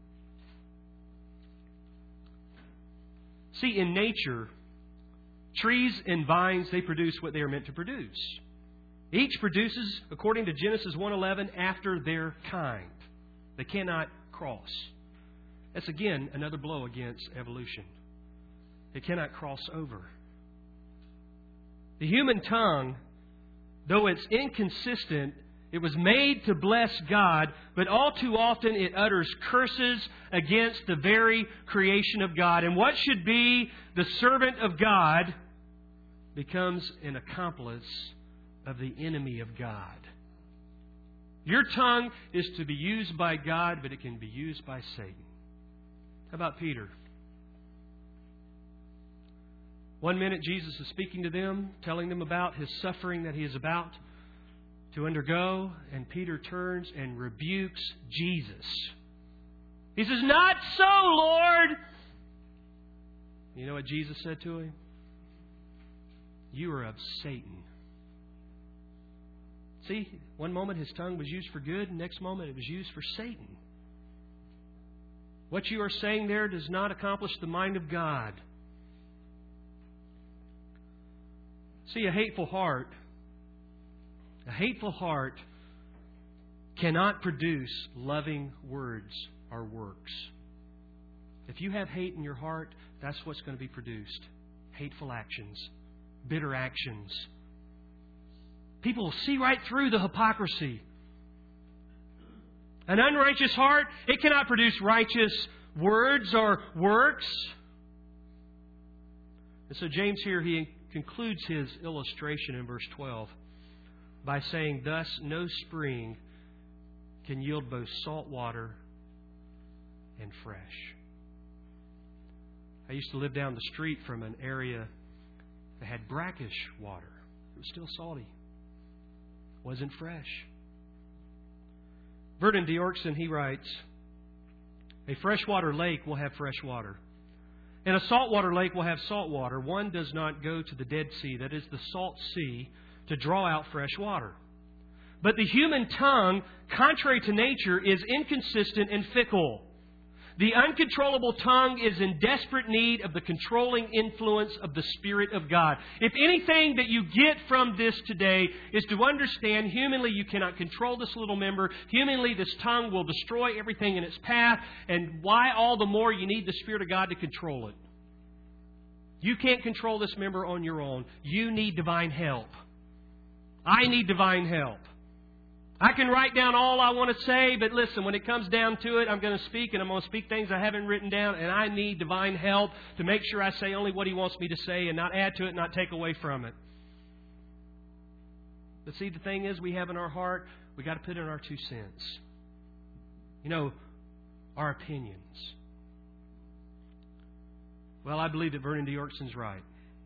See, in nature, trees and vines, they produce what they are meant to produce. Each produces, according to Genesis one eleven, after their kind. They cannot cross. That's again another blow against evolution. It cannot cross over. The human tongue, though it's inconsistent, it was made to bless God, but all too often it utters curses against the very creation of God. And what should be the servant of God becomes an accomplice of the enemy of God. Your tongue is to be used by God, but it can be used by Satan. How about Peter? One minute Jesus is speaking to them, telling them about His suffering that He is about to undergo, and Peter turns and rebukes Jesus. He says, not so, Lord! You know what Jesus said to him? You are of Satan. See, one moment His tongue was used for good, and next moment it was used for Satan. What you are saying there does not accomplish the mind of God. See, a hateful heart, a hateful heart cannot produce loving words or works. If you have hate in your heart, that's what's going to be produced. Hateful actions, bitter actions. People will see right through the hypocrisy. An unrighteous heart, it cannot produce righteous words or works. And so James here, he concludes his illustration in verse twelve by saying, thus no spring can yield both salt water and fresh. I used to live down the street from an area that had brackish water. It was still salty. It wasn't fresh. Vernon Diorkson, he writes, a freshwater lake will have fresh water, and a saltwater lake will have salt water. One does not go to the Dead Sea, that is the salt sea, to draw out fresh water. But the human tongue, contrary to nature, is inconsistent and fickle. The uncontrollable tongue is in desperate need of the controlling influence of the Spirit of God. If anything that you get from this today is to understand humanly you cannot control this little member. Humanly this tongue will destroy everything in its path. And why all the more you need the Spirit of God to control it. You can't control this member on your own. You need divine help. I need divine help. I can write down all I want to say, but listen, when it comes down to it, I'm going to speak, and I'm going to speak things I haven't written down, and I need divine help to make sure I say only what He wants me to say and not add to it, not take away from it. But see, the thing is, we have in our heart, we got to put in our two cents. You know, our opinions. Well, I believe that Vernon Diorkson's right.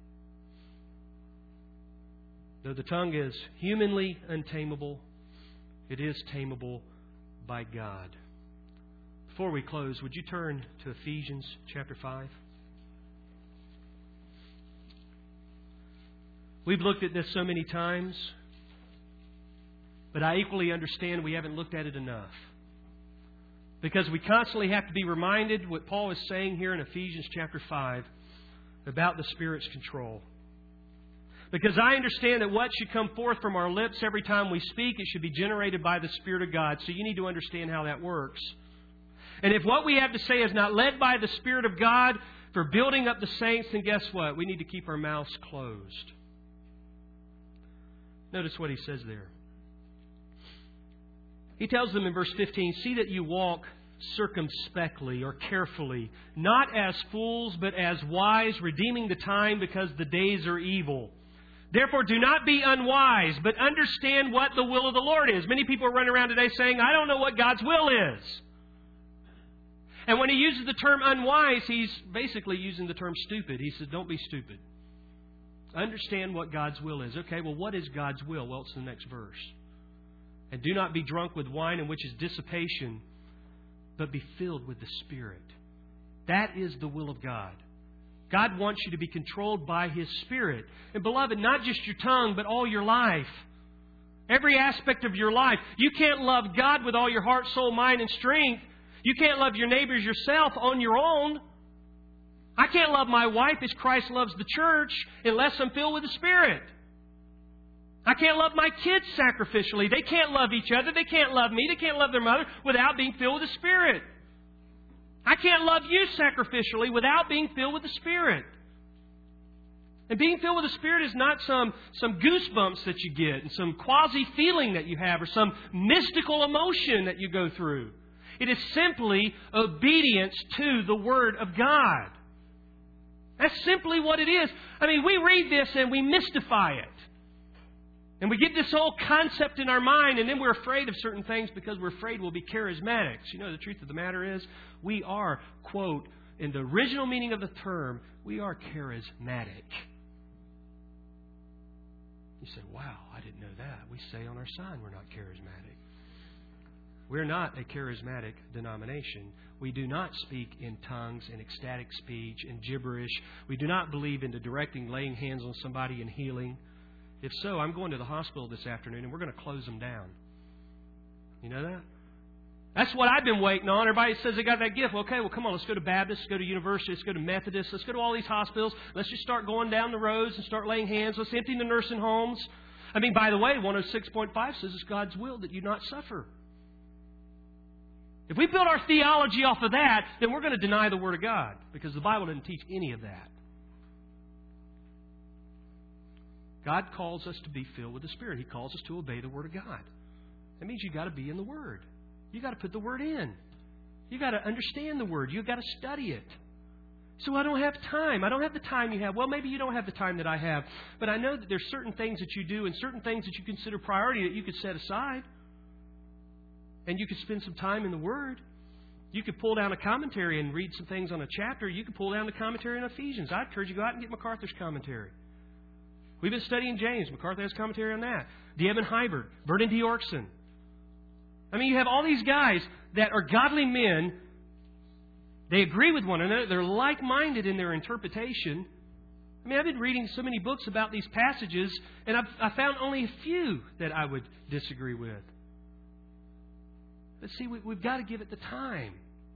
Though the tongue is humanly untamable, it is tameable by God. Before we close, would you turn to Ephesians chapter five? We've looked at this so many times, but I equally understand we haven't looked at it enough. Because we constantly have to be reminded what Paul is saying here in Ephesians chapter five about the Spirit's control. Because I understand that what should come forth from our lips every time we speak, it should be generated by the Spirit of God. So you need to understand how that works. And if what we have to say is not led by the Spirit of God for building up the saints, then guess what? We need to keep our mouths closed. Notice what he says there. He tells them in verse fifteen, see that you walk circumspectly or carefully, not as fools, but as wise, redeeming the time because the days are evil. Therefore, do not be unwise, but understand what the will of the Lord is. Many people are running around today saying, I don't know what God's will is. And when he uses the term unwise, he's basically using the term stupid. He says, don't be stupid. Understand what God's will is. Okay, well, what is God's will? Well, it's the next verse. And do not be drunk with wine, in which is dissipation, but be filled with the Spirit. That is the will of God. God wants you to be controlled by His Spirit. And beloved, not just your tongue, but all your life. Every aspect of your life. You can't love God with all your heart, soul, mind, and strength. You can't love your neighbors yourself on your own. I can't love my wife as Christ loves the church unless I'm filled with the Spirit. I can't love my kids sacrificially. They can't love each other. They can't love me. They can't love their mother without being filled with the Spirit. I can't love you sacrificially without being filled with the Spirit. And being filled with the Spirit is not some, some goosebumps that you get and some quasi-feeling that you have or some mystical emotion that you go through. It is simply obedience to the Word of God. That's simply what it is. I mean, we read this and we mystify it. And we get this whole concept in our mind, and then we're afraid of certain things because we're afraid we'll be charismatics. You know, the truth of the matter is, we are, quote, in the original meaning of the term, we are charismatic. You say, wow, I didn't know that. We say on our sign we're not charismatic. We're not a charismatic denomination. We do not speak in tongues and ecstatic speech and gibberish. We do not believe in the directing, laying hands on somebody and healing. If so, I'm going to the hospital this afternoon and we're going to close them down. You know that? That's what I've been waiting on. Everybody says they got that gift. Well, okay, well, come on. Let's go to Baptist. Let's go to University. Let's go to Methodist. Let's go to all these hospitals. Let's just start going down the roads and start laying hands. Let's empty the nursing homes. I mean, by the way, one oh six point five says it's God's will that you not suffer. If we build our theology off of that, then we're going to deny the Word of God because the Bible didn't teach any of that. God calls us to be filled with the Spirit. He calls us to obey the Word of God. That means you've got to be in the Word. You've got to put the Word in. You've got to understand the Word. You've got to study it. So I don't have time. I don't have the time you have. Well, maybe you don't have the time that I have. But I know that there's certain things that you do and certain things that you consider priority that you could set aside. And you could spend some time in the Word. You could pull down a commentary and read some things on a chapter. You could pull down the commentary on Ephesians. I encourage you to go out and get MacArthur's commentary. We've been studying James. MacArthur has commentary on that. D. Evan Hybert, Vernon D. Orkson. I mean, you have all these guys that are godly men. They agree with one another. They're like-minded in their interpretation. I mean, I've been reading so many books about these passages, and I've, I found only a few that I would disagree with. But see, we, we've got to give it the time.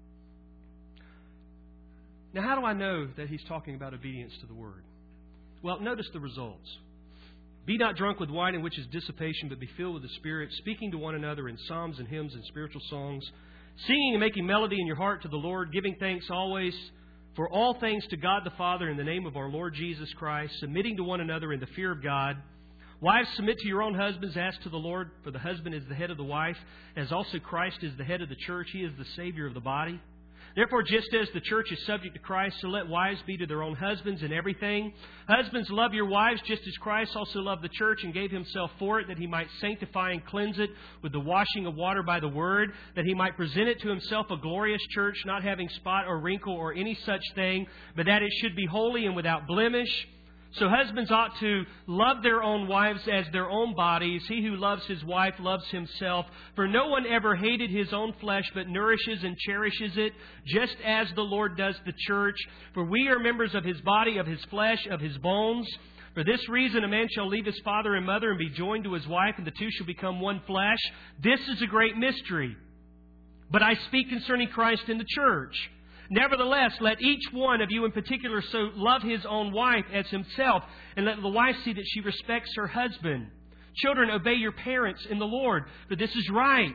Now, how do I know that he's talking about obedience to the Word? Well, notice the results. Be not drunk with wine, in which is dissipation, but be filled with the Spirit, speaking to one another in psalms and hymns and spiritual songs, singing and making melody in your heart to the Lord, giving thanks always for all things to God the Father in the name of our Lord Jesus Christ, submitting to one another in the fear of God. Wives, submit to your own husbands as to the Lord, for the husband is the head of the wife, as also Christ is the head of the church. He is the Savior of the body. Therefore, just as the church is subject to Christ, so let wives be to their own husbands in everything. Husbands, love your wives just as Christ also loved the church and gave himself for it, that he might sanctify and cleanse it with the washing of water by the word, that he might present it to himself a glorious church, not having spot or wrinkle or any such thing, but that it should be holy and without blemish. So husbands ought to love their own wives as their own bodies. He who loves his wife loves himself. For no one ever hated his own flesh, but nourishes and cherishes it, just as the Lord does the church. For we are members of his body, of his flesh, of his bones. For this reason a man shall leave his father and mother and be joined to his wife, and the two shall become one flesh. This is a great mystery. But I speak concerning Christ and the church. Nevertheless, let each one of you in particular so love his own wife as himself, and let the wife see that she respects her husband. Children, obey your parents in the Lord, for this is right.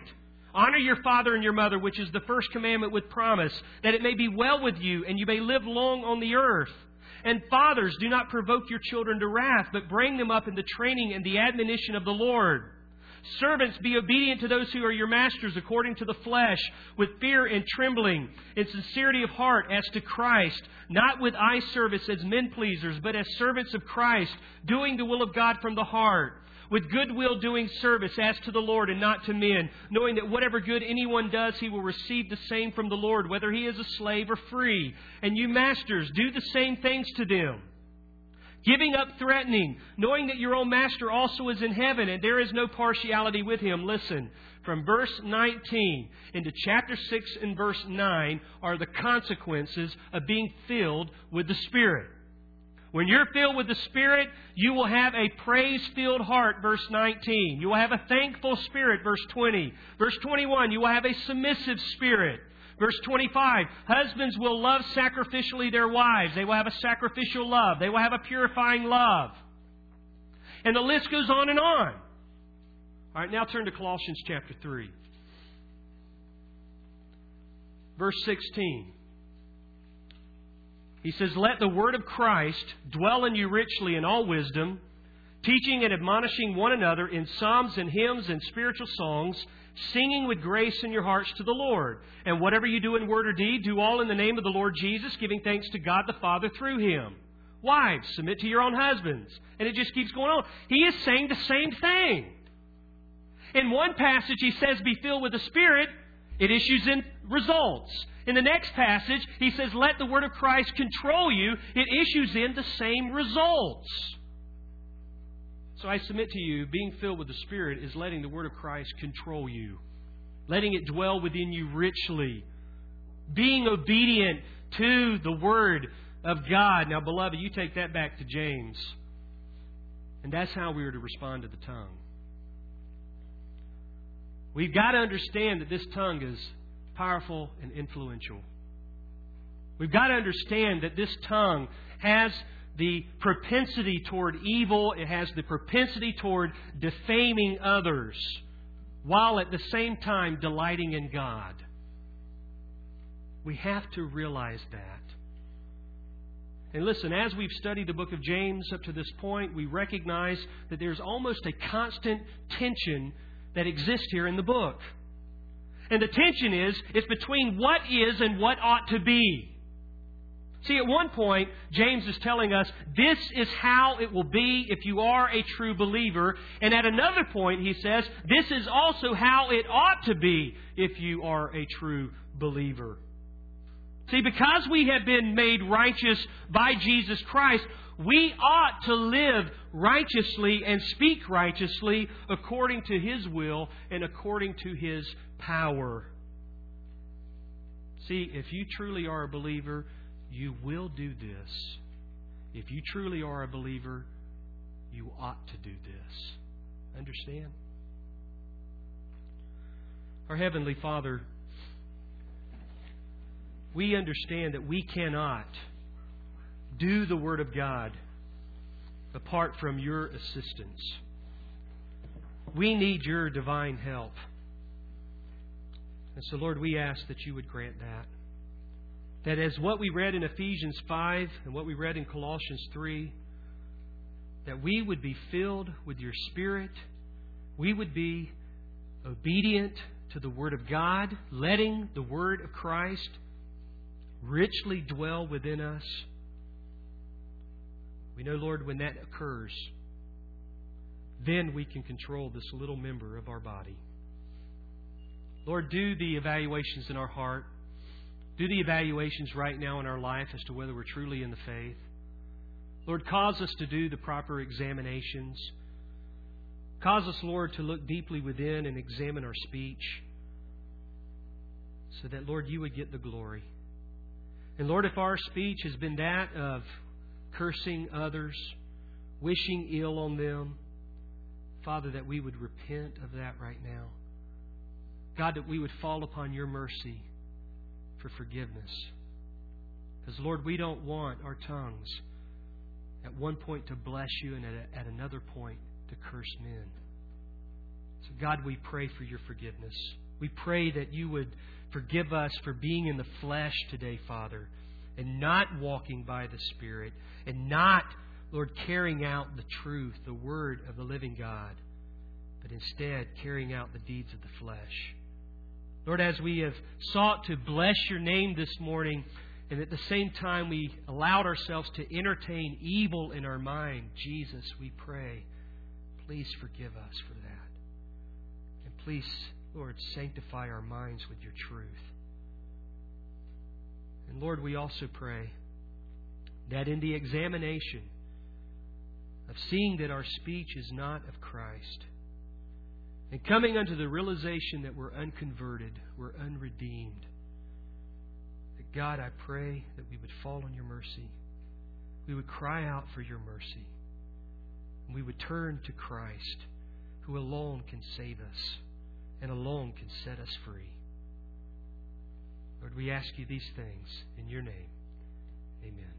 Honor your father and your mother, which is the first commandment with promise, that it may be well with you and you may live long on the earth. And fathers, do not provoke your children to wrath, but bring them up in the training and the admonition of the Lord. Servants, be obedient to those who are your masters according to the flesh, with fear and trembling, in sincerity of heart as to Christ, not with eye service as men pleasers, but as servants of Christ, doing the will of God from the heart, with good will doing service as to the Lord and not to men, knowing that whatever good anyone does, he will receive the same from the Lord, whether he is a slave or free. And you masters, do the same things to them, giving up threatening, knowing that your own master also is in heaven, and there is no partiality with him. Listen, from verse nineteen into chapter six and verse nine are the consequences of being filled with the Spirit. When you're filled with the Spirit, you will have a praise-filled heart, verse nineteen. You will have a thankful spirit, verse twenty. Verse twenty-one, you will have a submissive spirit. Verse twenty-five, husbands will love sacrificially their wives. They will have a sacrificial love. They will have a purifying love. And the list goes on and on. All right, now turn to Colossians chapter three. Verse sixteen. He says, let the word of Christ dwell in you richly in all wisdom, teaching and admonishing one another in psalms and hymns and spiritual songs, singing with grace in your hearts to the Lord. And whatever you do in word or deed, do all in the name of the Lord Jesus, giving thanks to God the Father through Him. Wives, submit to your own husbands. And it just keeps going on. He is saying the same thing. In one passage, he says, be filled with the Spirit. It issues in results. In the next passage, he says, let the word of Christ control you. It issues in the same results. So I submit to you, being filled with the Spirit is letting the word of Christ control you. Letting it dwell within you richly. Being obedient to the word of God. Now, beloved, you take that back to James. And that's how we are to respond to the tongue. We've got to understand that this tongue is powerful and influential. We've got to understand that this tongue has the propensity toward evil. It has the propensity toward defaming others, while at the same time delighting in God. We have to realize that. And listen, as we've studied the book of James up to this point, we recognize that there's almost a constant tension that exists here in the book. And the tension is, it's between what is and what ought to be. See, at one point, James is telling us, this is how it will be if you are a true believer. And at another point, he says, this is also how it ought to be if you are a true believer. See, because we have been made righteous by Jesus Christ, we ought to live righteously and speak righteously according to His will and according to His power. See, if you truly are a believer, you will do this. If you truly are a believer, you ought to do this. Understand? Our Heavenly Father, we understand that we cannot do the Word of God apart from your assistance. We need your divine help. And so, Lord, we ask that you would grant that. That as what we read in Ephesians five and what we read in Colossians three, that we would be filled with your Spirit. We would be obedient to the Word of God, letting the Word of Christ richly dwell within us. We know, Lord, when that occurs, then we can control this little member of our body. Lord, do the evaluations in our heart. Do the evaluations right now in our life as to whether we're truly in the faith. Lord, cause us to do the proper examinations. Cause us, Lord, to look deeply within and examine our speech so that, Lord, you would get the glory. And Lord, if our speech has been that of cursing others, wishing ill on them, Father, that we would repent of that right now. God, that we would fall upon your mercy for forgiveness. Because, Lord, we don't want our tongues at one point to bless you and at, a, at another point to curse men. So, God, we pray for your forgiveness. We pray that You would forgive us for being in the flesh today, Father, and not walking by the Spirit, and not, Lord, carrying out the truth, the Word of the living God, but instead carrying out the deeds of the flesh. Lord, as we have sought to bless Your name this morning, and at the same time we allowed ourselves to entertain evil in our mind, Jesus, we pray, please forgive us for that. And please, Lord, sanctify our minds with Your truth. And Lord, we also pray that in the examination of seeing that our speech is not of Christ, and coming unto the realization that we're unconverted, we're unredeemed, that God, I pray that we would fall on Your mercy. We would cry out for Your mercy. And we would turn to Christ, who alone can save us and alone can set us free. Lord, we ask You these things in Your name. Amen.